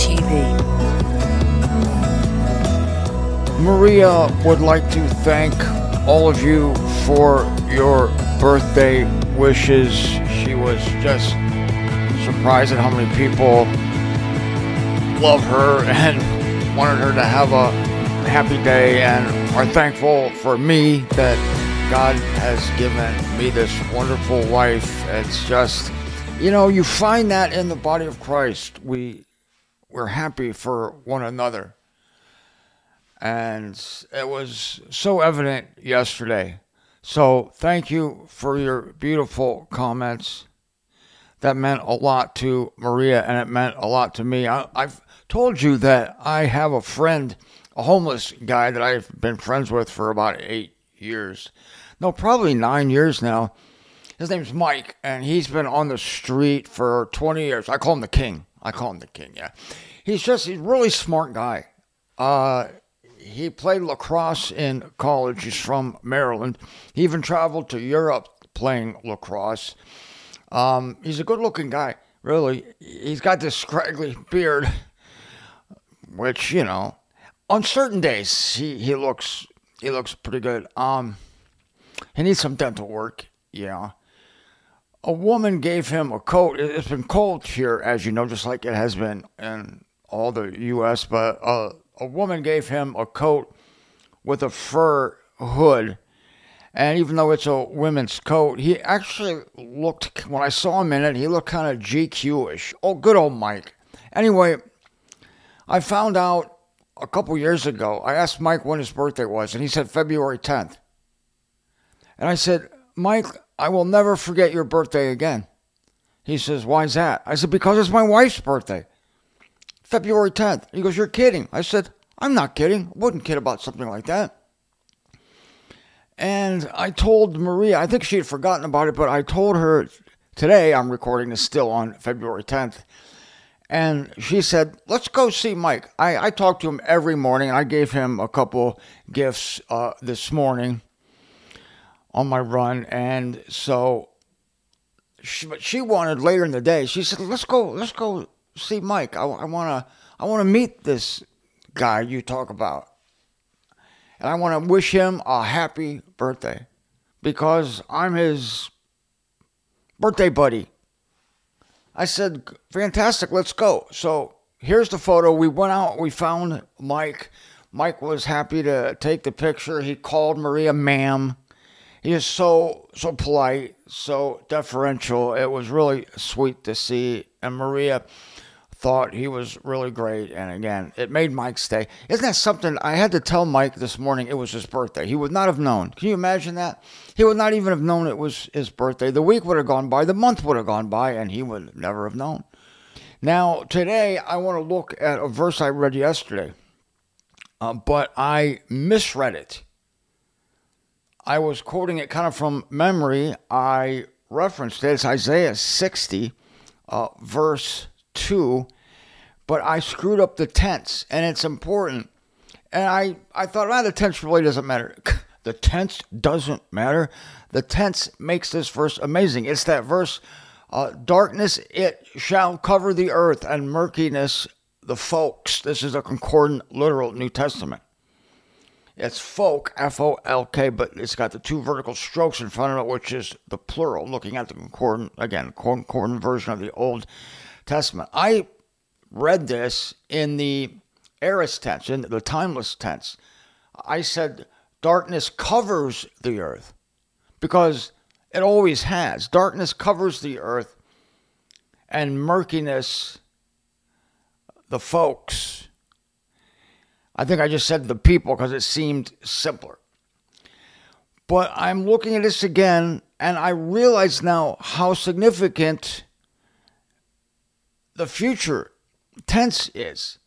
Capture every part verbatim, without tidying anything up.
T V. Maria would like to thank all of you for your birthday wishes. She was just surprised at how many people love her and wanted her to have a happy day and are thankful for me that God has given me this wonderful wife. It's just, you know, you find that in the body of Christ. We, we're happy for one another. And it was so evident yesterday. So thank you for your beautiful comments. That meant a lot to Maria, and it meant a lot to me. I, I've told you that I have a friend, a homeless guy that I've been friends with for about eight years. No, probably nine years now. His name's Mike, and he's been on the street for twenty years. I call him the king. I call him the king, yeah. He's just he's a really smart guy. Uh... He played lacrosse in college. He's from Maryland. He even traveled to Europe playing lacrosse. Um, he's a good-looking guy, really. He's got this scraggly beard, which, you know, on certain days he, he looks he looks pretty good. Um, he needs some dental work, yeah. A woman gave him a coat. It's been cold here, as you know, just like it has been in all the U S, but uh, a woman gave him a coat with a fur hood. And even though it's a women's coat, he actually looked, when I saw him in it, he looked kind of G Q-ish. Oh, good old Mike. Anyway, I found out a couple years ago, I asked Mike when his birthday was, and he said February tenth. And I said, Mike, I will never forget your birthday again. He says, why is that? I said, because it's my wife's birthday. February tenth. He goes, you're kidding. I said, I'm not kidding. I wouldn't kid about something like that. And I told Maria, I think she had forgotten about it, but I told her today, I'm recording this still on February tenth, and she said, let's go see Mike. I, I talk to him every morning, and I gave him a couple gifts uh, this morning on my run, and so she, but she wanted later in the day, she said, let's go, let's go see Mike. I, I want to I want to meet this guy you talk about. And I want to wish him a happy birthday because I'm his birthday buddy. I said, fantastic, let's go. So here's the photo. We went out, we found Mike. Mike was happy to take the picture. He called Maria ma'am. He is so, so polite, so deferential. It was really sweet to see. And Maria thought he was really great, and again, it made Mike's day. Isn't that something? I had to tell Mike this morning it was his birthday. He would not have known. Can you imagine that? He would not even have known it was his birthday. The week would have gone by, the month would have gone by, and he would never have known. Now, today, I want to look at a verse I read yesterday, uh, but I misread it. I was quoting it kind of from memory. I referenced it. It's Isaiah sixty, uh, verse two, but I screwed up the tense, and it's important. And I, I thought, ah, the tense really doesn't matter. The tense doesn't matter. The tense makes this verse amazing. It's that verse, uh, darkness, it shall cover the earth, and murkiness, the folks. This is a concordant, literal New Testament. It's folk, F O L K, but it's got the two vertical strokes in front of it, which is the plural, looking at the concordant, again, concordant version of the Old Testament. I read this in the aorist tense, in the timeless tense. I said darkness covers the earth because it always has. Darkness covers the earth and murkiness, the folks. I think I just said the people because it seemed simpler. But I'm looking at this again and I realize now how significant the future tense is.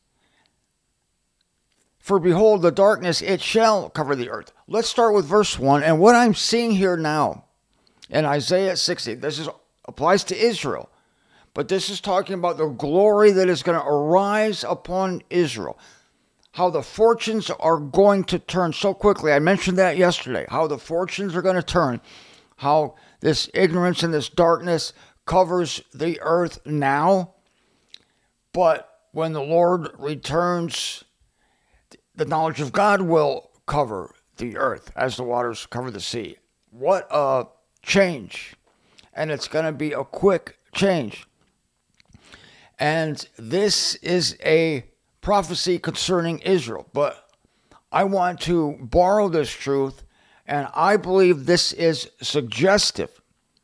For behold, the darkness, it shall cover the earth. Let's start with verse one. And what I'm seeing here now in Isaiah sixty, this is applies to Israel. But this is talking about the glory that is going to arise upon Israel. How the fortunes are going to turn so quickly. I mentioned that yesterday. How the fortunes are going to turn. How this ignorance and this darkness covers the earth now. But when the Lord returns, the knowledge of God will cover the earth as the waters cover the sea. What a change. And it's going to be a quick change. And this is a prophecy concerning Israel. But I want to borrow this truth, and I believe this is suggestive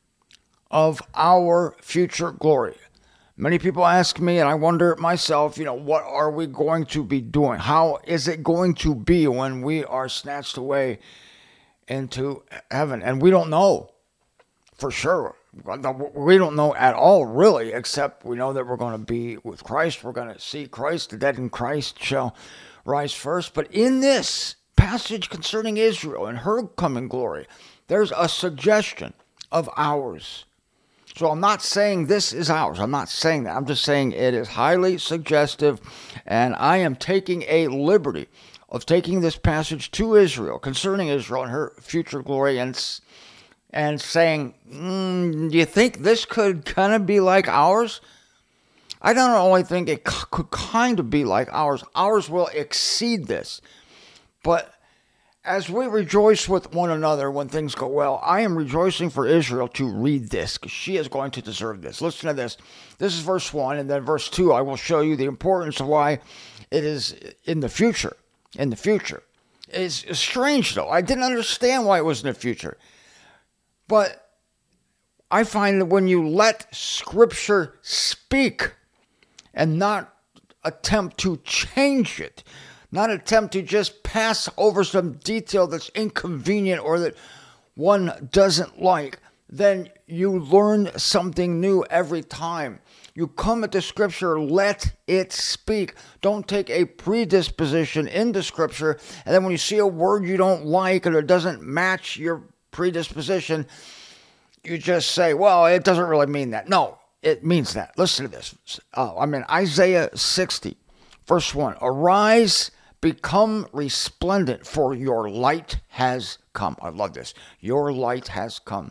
of our future glory. Many people ask me, and I wonder myself, you know, what are we going to be doing? How is it going to be when we are snatched away into heaven? And we don't know for sure. We don't know at all, really, except we know that we're going to be with Christ. We're going to see Christ. The dead in Christ shall rise first. But in this passage concerning Israel and her coming glory, there's a suggestion of ours. So I'm not saying this is ours. I'm not saying that. I'm just saying it is highly suggestive, and I am taking a liberty of taking this passage to Israel, concerning Israel and her future glory, and and saying, mm, do you think this could kind of be like ours? I don't only think it c- could kind of be like ours. Ours will exceed this. But as we rejoice with one another when things go well, I am rejoicing for Israel to read this, because she is going to deserve this. Listen to this. This is verse one, and then verse two, I will show you the importance of why it is in the future. In the future. It's strange, though. I didn't understand why it was in the future. But I find that when you let Scripture speak and not attempt to change it, not attempt to just pass over some detail that's inconvenient or that one doesn't like, then you learn something new every time. You come at the Scripture, let it speak. Don't take a predisposition into Scripture, and then when you see a word you don't like or it doesn't match your predisposition, you just say, well, it doesn't really mean that. No, it means that. Listen to this. Uh, I'm in Isaiah sixty, verse one. Arise, become resplendent, for your light has come. I love this. Your light has come.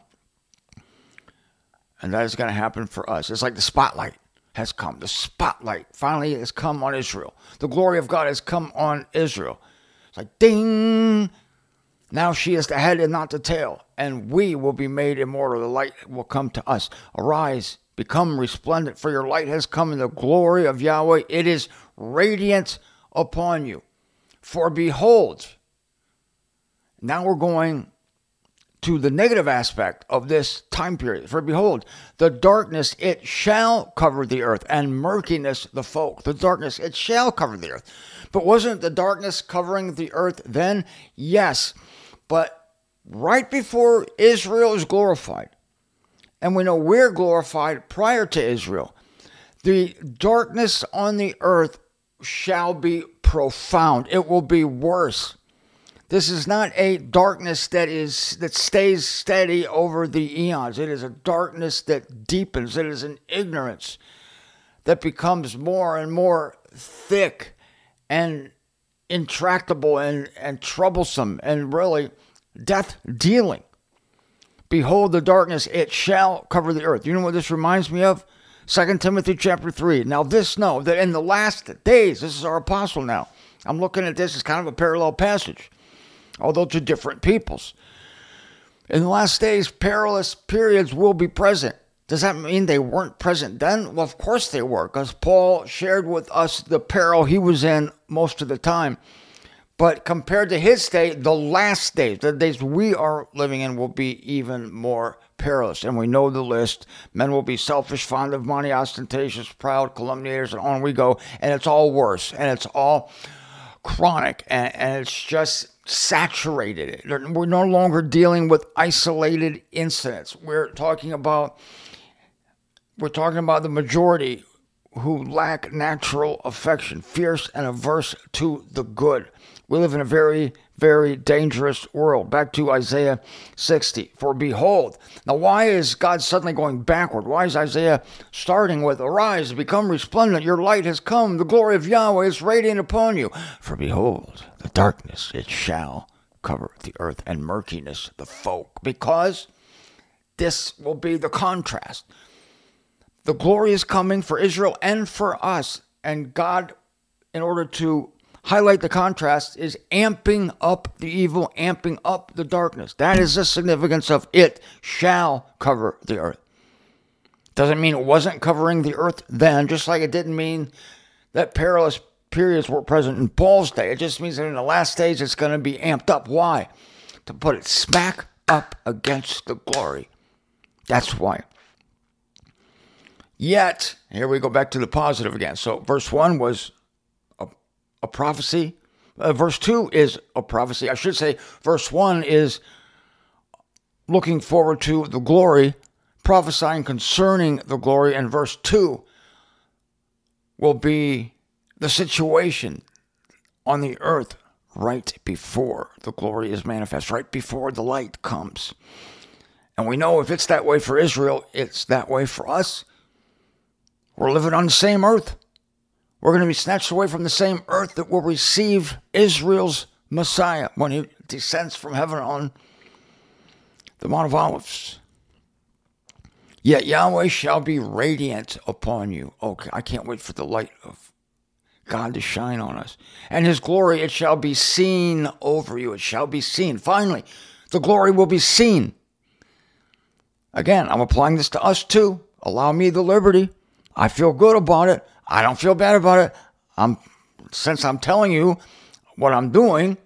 And that is going to happen for us. It's like the spotlight has come. The spotlight finally has come on Israel. The glory of God has come on Israel. It's like ding. Now she is the head and not the tail, and we will be made immortal. The light will come to us. Arise, become resplendent, for your light has come, and the glory of Yahweh, it is radiant upon you. For behold, now we're going to the negative aspect of this time period. For behold, the darkness, it shall cover the earth, and murkiness the folk. The darkness, it shall cover the earth. But wasn't the darkness covering the earth then? Yes. But right before Israel is glorified, and we know we're glorified prior to Israel, the darkness on the earth shall be profound. It will be worse. This is not a darkness that is that stays steady over the eons. It is a darkness that deepens. It is an ignorance that becomes more and more thick and intractable and, and troublesome and really death-dealing. Behold the darkness, it shall cover the earth. You know what this reminds me of? Second Timothy chapter three. Now this know, that in the last days, this is our apostle now. I'm looking at this as kind of a parallel passage, although to different peoples. In the last days, perilous periods will be present. Does that mean they weren't present then? Well, of course they were, because Paul shared with us the peril he was in most of the time. But compared to his state, the last days, the days we are living in, will be even more perilous. And we know the list. Men will be selfish, fond of money, ostentatious, proud, calumniators, and on we go. And it's all worse. And it's all chronic. And, and it's just saturated. We're no longer dealing with isolated incidents. We're talking about, we're talking about the majority who lack natural affection, fierce and averse to the good. We live in a very, very dangerous world. Back to Isaiah sixty. For behold, now why is God suddenly going backward? Why is Isaiah starting with, arise, become resplendent, your light has come, the glory of Yahweh is radiant upon you. For behold, the darkness, it shall cover the earth, and murkiness the folk. Because this will be the contrast. The glory is coming for Israel and for us. And God, in order to highlight the contrast, is amping up the evil, amping up the darkness. That is the significance of it shall cover the earth. Doesn't mean it wasn't covering the earth then, just like it didn't mean that perilous periods were present in Paul's day. It just means that in the last days it's going to be amped up. Why? To put it smack up against the glory. That's why. Yet, here we go back to the positive again. So verse one was a, a prophecy. Uh, verse two is a prophecy. I should say verse one is looking forward to the glory, prophesying concerning the glory. And verse two will be the situation on the earth right before the glory is manifest, right before the light comes. And we know if it's that way for Israel, it's that way for us. We're living on the same earth. We're going to be snatched away from the same earth that will receive Israel's Messiah when he descends from heaven on the Mount of Olives. Yet Yahweh shall be radiant upon you. Okay, I can't wait for the light of God to shine on us. And his glory, it shall be seen over you. It shall be seen. Finally, the glory will be seen. Again, I'm applying this to us too. Allow me the liberty. I feel good about it. I don't feel bad about it. I'm, since I'm telling you what I'm doing,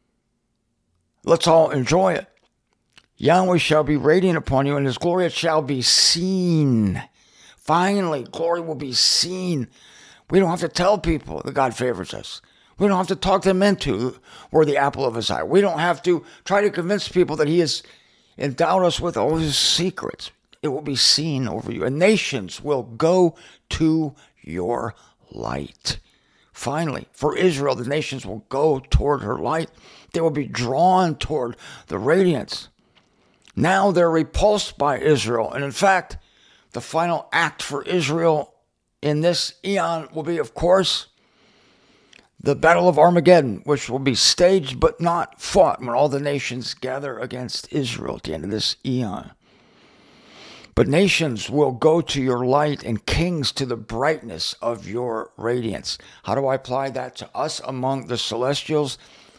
let's all enjoy it. Yahweh shall be radiant upon you, and his glory it shall be seen. Finally, glory will be seen. We don't have to tell people that God favors us. We don't have to talk them into we're the apple of his eye. We don't have to try to convince people that he has endowed us with all his secrets. It will be seen over you, and nations will go to your light. Finally, for Israel, the nations will go toward her light. They will be drawn toward the radiance. Now they're repulsed by Israel. And in fact, the final act for Israel in this eon will be, of course, the Battle of Armageddon, which will be staged but not fought when all the nations gather against Israel at the end of this eon. But nations will go to your light and kings to the brightness of your radiance. How do I apply that to us among the celestials?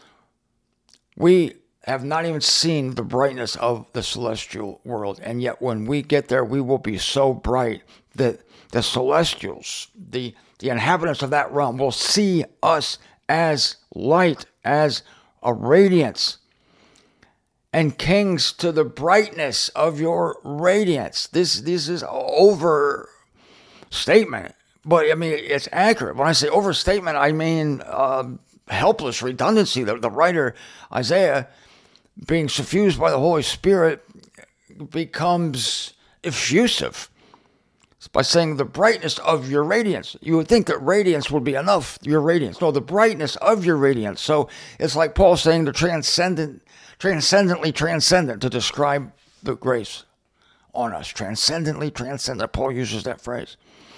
We have not even seen the brightness of the celestial world. And yet when we get there, we will be so bright that the celestials, the, the inhabitants of that realm, will see us as light, as a radiance. And kings to the brightness of your radiance. This this is overstatement, but I mean, it's accurate. When I say overstatement, I mean uh, helpless redundancy. The, the writer, Isaiah, being suffused by the Holy Spirit, becomes effusive by saying the brightness of your radiance. You would think that radiance would be enough, your radiance. No, the brightness of your radiance. So it's like Paul saying the transcendent, transcendently transcendent to describe the grace on us. Transcendently transcendent. Paul uses that phrase.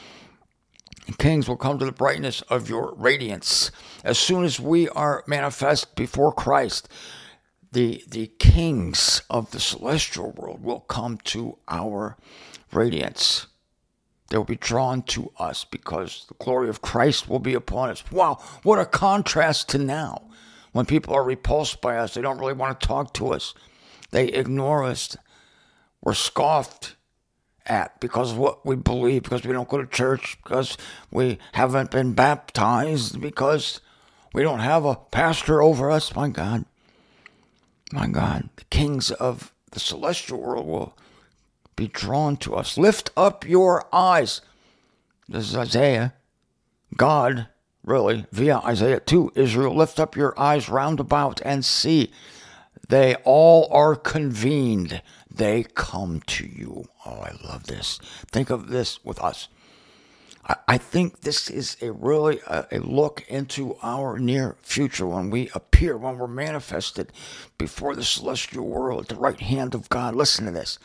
And kings will come to the brightness of your radiance. As soon as we are manifest before Christ, the, the kings of the celestial world will come to our radiance. They will be drawn to us because the glory of Christ will be upon us. Wow, what a contrast to now. When people are repulsed by us, they don't really want to talk to us. They ignore us. We're scoffed at because of what we believe, because we don't go to church, because we haven't been baptized, because we don't have a pastor over us. My God, my God, the kings of the celestial world will be drawn to us. Lift up your eyes. This is Isaiah. God, really, via Isaiah to Israel, lift up your eyes round about and see. They all are convened. They come to you. Oh, I love this. Think of this with us. I, I think this is a really a, a look into our near future when we appear, when we're manifested before the celestial world at the right hand of God. Listen to this.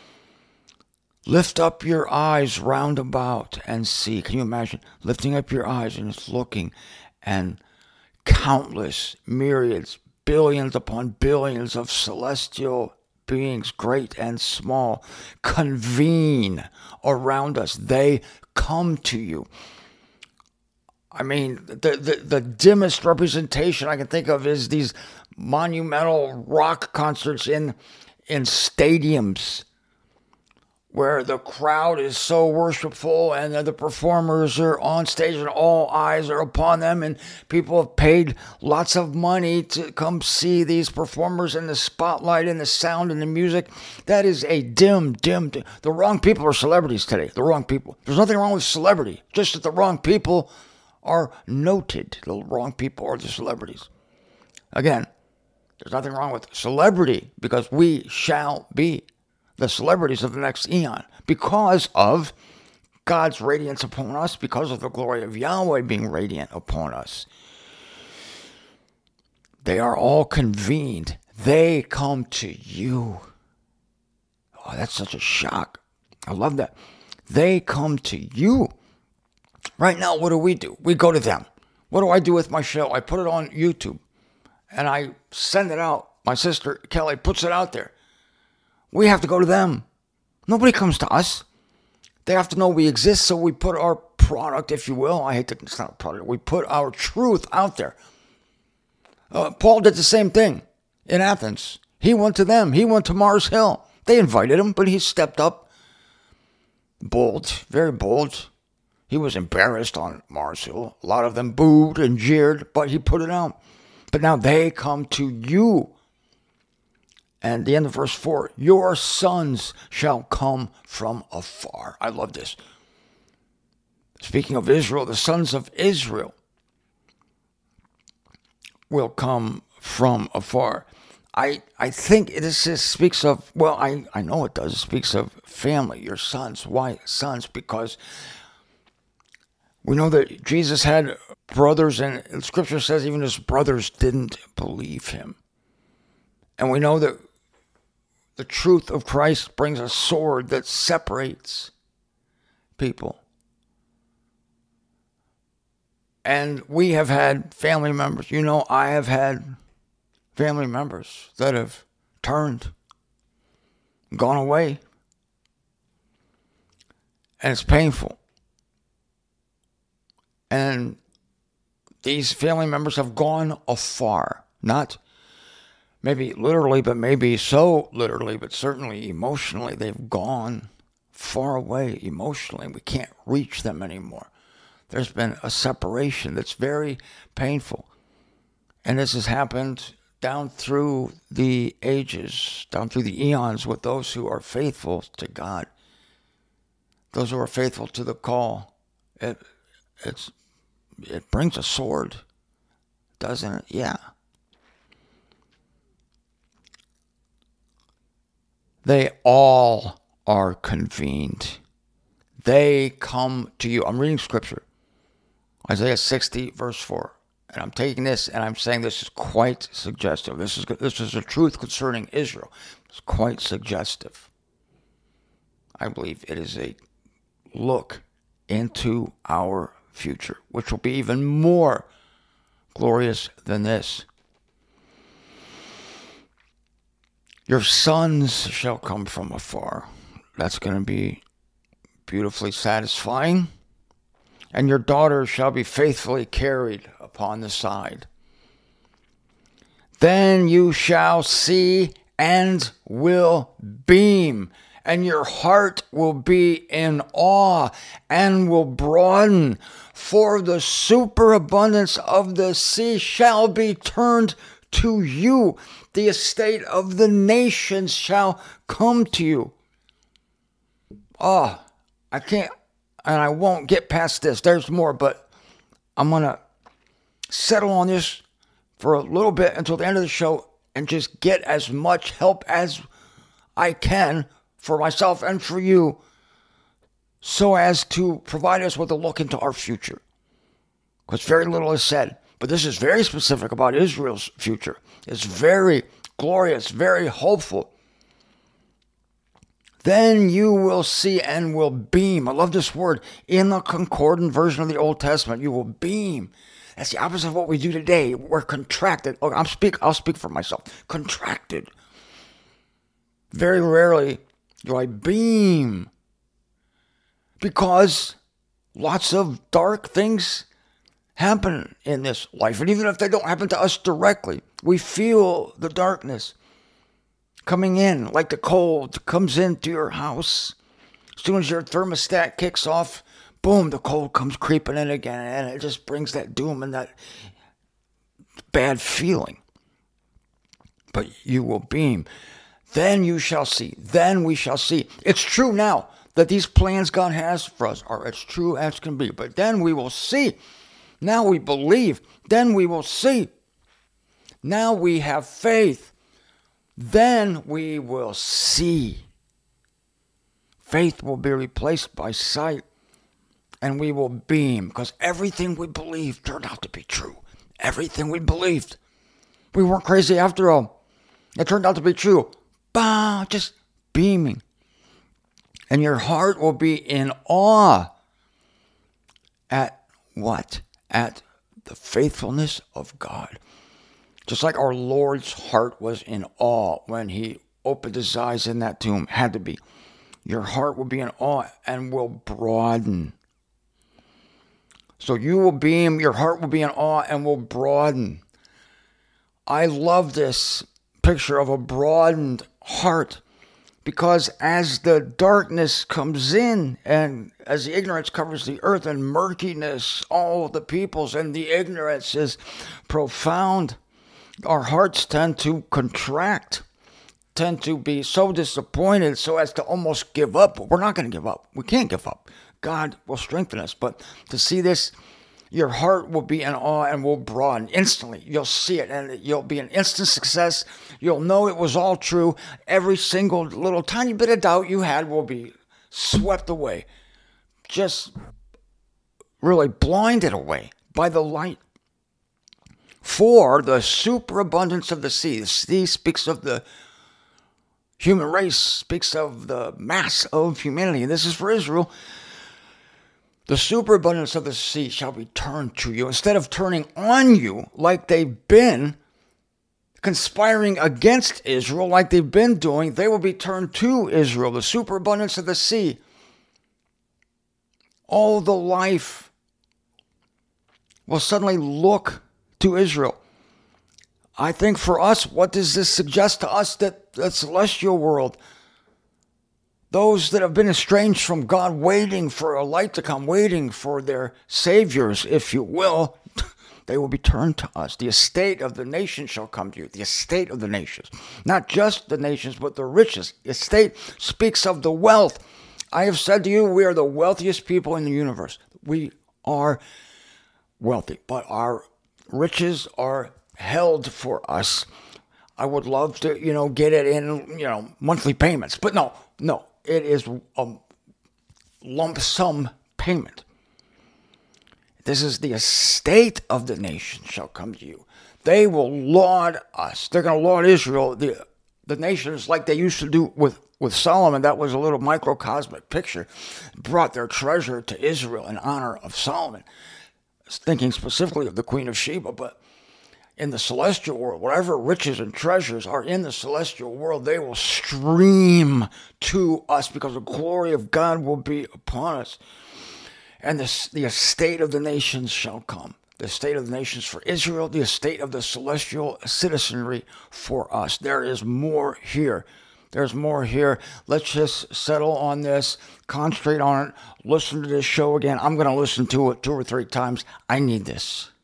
Lift up your eyes round about and see. Can you imagine lifting up your eyes and just looking, and countless myriads, billions upon billions of celestial beings, great and small, convene around us. They come to you. I mean, the, the, the dimmest representation I can think of is these monumental rock concerts in in stadiums where the crowd is so worshipful and the performers are on stage and all eyes are upon them, and people have paid lots of money to come see these performers in the spotlight and the sound and the music. That is a dim, dim, dim. The wrong people are celebrities today. The wrong people. There's nothing wrong with celebrity, just that the wrong people are noted. The wrong people are the celebrities. Again, there's nothing wrong with celebrity because we shall be the celebrities of the next eon because of God's radiance upon us, because of the glory of Yahweh being radiant upon us. They are all convened. They come to you. Oh, that's such a shock. I love that. They come to you. Right now, what do we do? We go to them. What do I do with my show? I put it on YouTube and I send it out. My sister Kelly puts it out there. We have to go to them. Nobody comes to us. They have to know we exist, so we put our product, if you will. I hate to, it's not a product. We put our truth out there. Uh, Paul did the same thing in Athens. He went to them. He went to Mars Hill. They invited him, but he stepped up. Bold, very bold. He was embarrassed on Mars Hill. A lot of them booed and jeered, but he put it out. But now they come to you. And the end of verse four, your sons shall come from afar. I love this. Speaking of Israel, the sons of Israel will come from afar. I, I think this just speaks of, well, I, I know it does. It speaks of family, your sons. Why sons? Because we know that Jesus had brothers, and Scripture says even his brothers didn't believe him. And we know that the truth of Christ brings a sword that separates people. And we have had family members. You know, I have had family members that have turned, gone away. And it's painful. And these family members have gone afar. Not maybe literally, but maybe so literally, but certainly emotionally, they've gone far away emotionally. We can't reach them anymore. There's been a separation that's very painful. And this has happened down through the ages, down through the eons with those who are faithful to God. Those who are faithful to the call. It, it's, it brings a sword, doesn't it? Yeah. They all are convened. They come to you. I'm reading scripture. Isaiah sixty, verse four. And I'm taking this and I'm saying this is quite suggestive. This is this is a truth concerning Israel. It's quite suggestive. I believe it is a look into our future, which will be even more glorious than this. Your sons shall come from afar. That's going to be beautifully satisfying. And your daughters shall be faithfully carried upon the side. Then you shall see and will beam, and your heart will be in awe and will broaden, for the superabundance of the sea shall be turned to you. The estate of the nations shall come to you. Oh, I can't, and I won't get past this. There's more, but I'm going to settle on this for a little bit until the end of the show and just get as much help as I can for myself and for you so as to provide us with a look into our future. Because very little is said. But this is very specific about Israel's future. It's very glorious, very hopeful. Then you will see and will beam. I love this word. In the concordant version of the Old Testament, you will beam. That's the opposite of what we do today. We're contracted. Look, I'm speak, I'll speak for myself. Contracted. Very rarely do I beam. Because lots of dark things happen in this life. And even if they don't happen to us directly, we feel the darkness coming in like the cold comes into your house. As soon as your thermostat kicks off, boom, the cold comes creeping in again, and it just brings that doom and that bad feeling. But you will beam. Then you shall see. Then we shall see. It's true now that these plans God has for us are as true as can be. But then we will see. Now we believe. Then we will see. Now we have faith. Then we will see. Faith will be replaced by sight. And we will beam. Because everything we believed turned out to be true. Everything we believed. We weren't crazy after all. It turned out to be true. Bah, just beaming. And your heart will be in awe. At what? At the faithfulness of God. Just like our Lord's heart was in awe when he opened his eyes in that tomb. Had to be. Your heart will be in awe and will broaden. So you will beam, your heart will be in awe and will broaden. I love this picture of a broadened heart, because as the darkness comes in and as the ignorance covers the earth and murkiness, all the peoples, and the ignorance is profound, our hearts tend to contract, tend to be so disappointed so as to almost give up. But we're not going to give up. We can't give up. God will strengthen us. But to see this, your heart will be in awe and will broaden instantly. You'll see it and you'll be an instant success. You'll know it was all true. Every single little tiny bit of doubt you had will be swept away. Just really blinded away by the light. For the superabundance of the sea. The sea speaks of the human race, speaks of the mass of humanity. And this is for Israel. The superabundance of the sea shall be turned to you. Instead of turning on you like they've been conspiring against Israel, like they've been doing, they will be turned to Israel. The superabundance of the sea. All the life will suddenly look to Israel. I think for us, what does this suggest to us? That the celestial world, those that have been estranged from God, waiting for a light to come, waiting for their saviors, if you will, they will be turned to us. The estate of the nations shall come to you. The estate of the nations. Not just the nations, but the riches. The estate speaks of the wealth. I have said to you, we are the wealthiest people in the universe. We are wealthy, but our riches are held for us. I would love to, you know, get it in, you know, monthly payments. But no, no. It is a lump sum payment. This is the estate of the nation shall come to you. They will laud us. They're going to laud Israel, the, the nations, like they used to do with, with Solomon. That was a little microcosmic picture. Brought their treasure to Israel in honor of Solomon. I was thinking specifically of the Queen of Sheba, but in the celestial world, whatever riches and treasures are in the celestial world, they will stream to us because the glory of God will be upon us. And the, the estate of the nations shall come. The estate of the nations for Israel, the estate of the celestial citizenry for us. There is more here. There's more here. Let's just settle on this, concentrate on it, listen to this show again. I'm going to listen to it two or three times. I need this.